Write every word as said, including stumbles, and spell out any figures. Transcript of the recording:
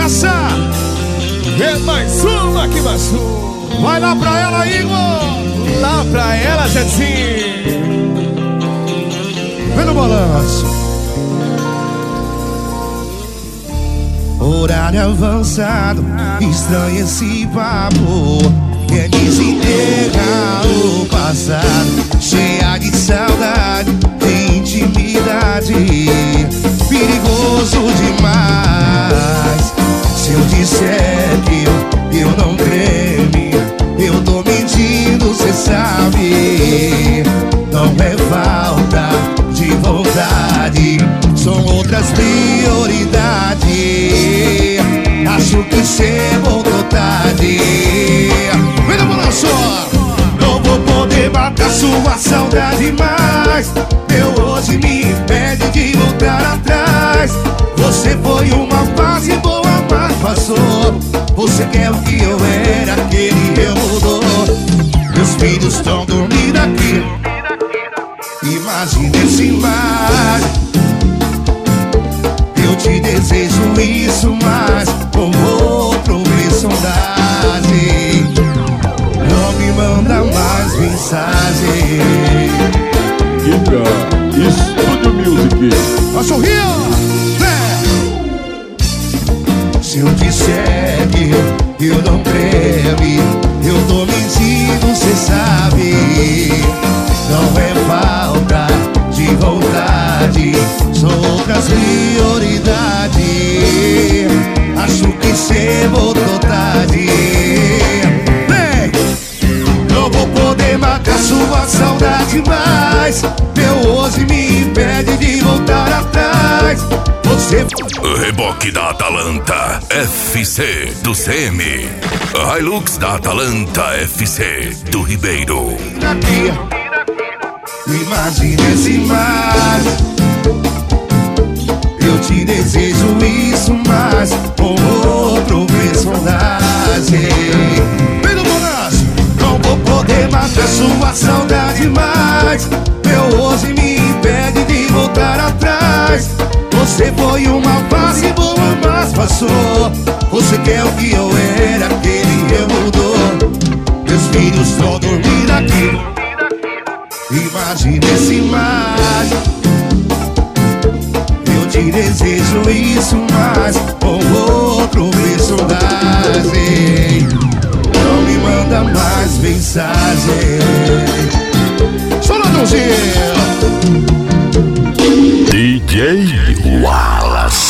Essa é mais uma que baixou. Vai lá pra ela, Igor. Lá pra ela, Zezinho. Vem no balanço. Horário avançado, estranho esse papo. Quer desenterrar o passado, cheia de saudade, de intimidade. Perigoso demais. Se eu disser que eu, eu não treme, eu tô mentindo, cê sabe. Não é falta de vontade, são outras prioridades. Acho que cê voltou tarde. Vem no balanço. Não vou poder matar sua saudade mais. Eu hoje me impede de voltar atrás. Você foi uma fase boa, mas passou. Você quer o que eu era, aquele eu mudou. Meus filhos estão dormindo aqui. Imagina esse mar. Eu te desejo isso, mas com outro ver sondagem. Não me manda mais mensagem. Giga Studio Music. A sorria. Se eu disser que eu, eu não treme, eu tô mentindo, cê sabe. Não é falta de vontade, são outras prioridades. Acho que cê voltou tarde. Vem! Não vou poder matar sua saudade mais. Meu hoje me impede de voltar atrás. Você... Reboque da Atalanta F C do C M. Hilux da Atalanta F C do Ribeiro. Imagina esse mar. Eu te desejo isso, mas com outro personagem. Vem no balanço. Não vou poder matar sua saudade mais. Meu hoje me impede de voltar atrás. Você foi uma fase boa, mas passou. Você quer o que eu era, aquele eu mudou. Meus filhos estão dormindo aqui. Imagina esse mar. Eu te desejo isso, mas com outro personagem. Não me manda mais mensagem. Só ladrãozinho. D J Wallace.